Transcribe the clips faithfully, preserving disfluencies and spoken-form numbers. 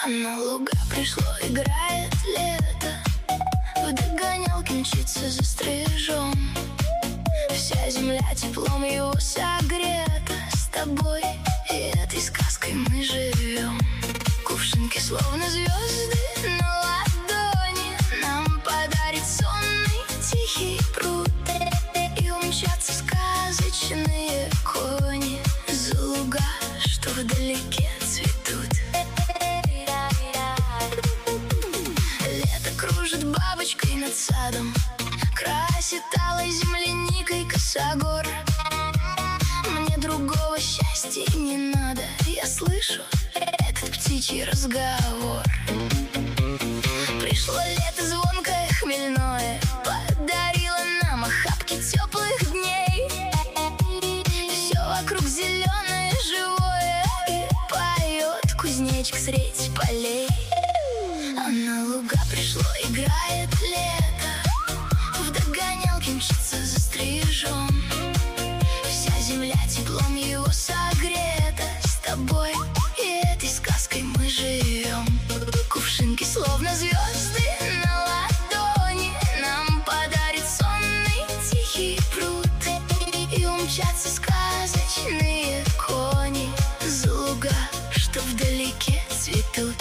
А на луга пришло, играет лето, в догонялке мчится за стрижом. Вся земля теплом его согрета. С тобой и этой сказкой мы живем. Кувшинки словно звезды на ладони нам подарит сонный тихий пруд. И умчатся сказочные кони за луга, что вдалеке цветут. Лето кружит бабочкой над садом, красит алой земляникой косогор. Мне другого счастья не надо, я слышу этот птичий разговор. Пришло лето звонкое, хмельное, подарило нам охапки теплых дней. Все вокруг зеленое, живое, и поет кузнечик средь полей. А на луга пришло, играет лето, в догонялке мчится за стрижом. Вся земля теплом его согрета. С тобой и этой сказкой мы живем. Кувшинки словно звезды на ладони нам подарит сонный тихий пруд. И умчатся сказочные кони за луга, что вдалеке цветут.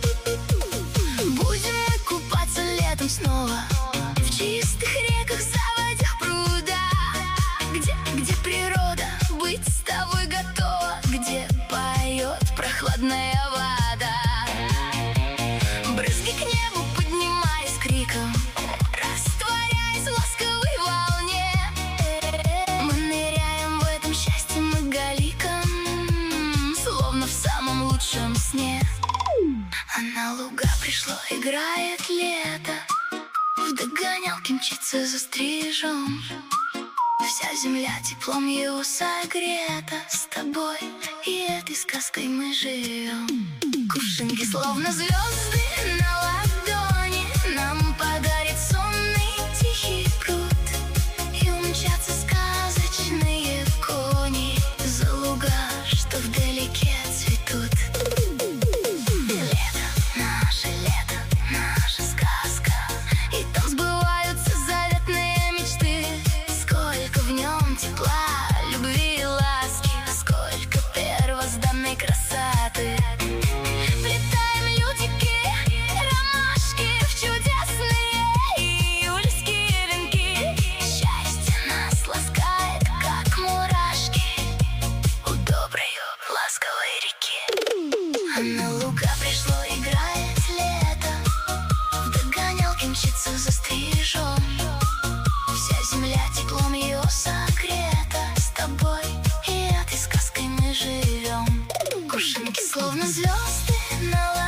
Будем мы купаться летом снова в чистых реках, заводях, прудах, где, где природа быть с тобой готова, где поет прохладная вода. Брызги к небу поднимаясь криком, растворяясь в ласковой волне, мы ныряем в этом счастье многоликом, словно в самом лучшем сне. А на луга пришло, играет лето, в догонялке мчится за стрижом. Вся земля теплом его согрета. С тобой и этой сказкой мы живем. Кувшинки словно звезды на ладони нам подарит сонный тихий пруд. И умчатся сказочные кони за луга, что вдалеке цветут. Лето, наше лето, наша сказка, и там сбываются заветные мечты. Сколько в нем тепла, любви и ласки, сколько первозданной красоты. Плетаем лютики, ромашки в чудесные июльские венки. Счастье нас ласкает, как мурашки у доброй ласковой реки. А на луга пришло, играет лето, в догонялке мчится за стрижом. Вся земля теплом ее согрета. С тобой и этой сказкой мы живем. Кувшинки словно звезды на